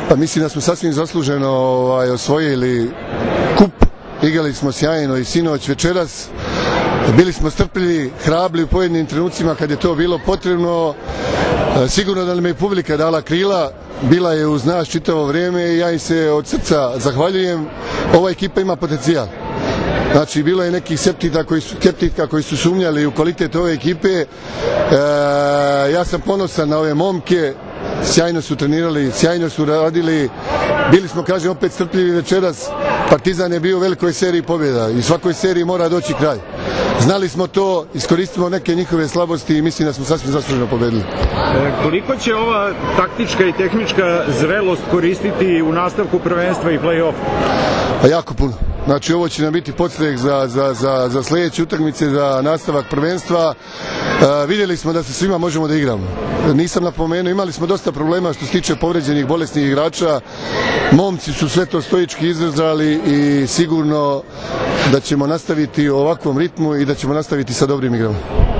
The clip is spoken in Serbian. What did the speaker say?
Pa mislim da smo sasvim zasluženo osvojili kup. Igrali smo sjajno i sinoć, večeras. Bili smo strpljivi, hrabri u pojedinim trenucima kad je to bilo potrebno. Sigurno da nam je publika dala krila, bila je uz nas čitavo vrijeme i ja im se od srca zahvaljujem. Ova ekipa ima potencijal. Znači, bilo je nekih skeptika koji su sumnjali u kvalitet ove ekipe. Ja sam ponosan na ove momke, sjajno su trenirali, sjajno su radili. Bili smo, kažem, opet strpljivi večeras. Partizan je bio u velikoj seriji pobjeda i svakoj seriji mora doći kraj. Znali smo to, iskoristimo neke njihove slabosti i mislim da smo sasvim zasluženo pobedili. Koliko će ova taktička i tehnička zrelost koristiti u nastavku prvenstva i play-off? Pa jako puno. Znači, ovo će nam biti podstrek za sljedeće utakmice, za nastavak prvenstva. Vidjeli smo da se svima možemo da igramo. Nisam napomenuo, imali smo dosta problema što se tiče povređenih, bolesnih igrača. Momci su sve to stoički izdržali i sigurno da ćemo nastaviti u ovakvom ritmu i da ćemo nastaviti sa dobrim igrama.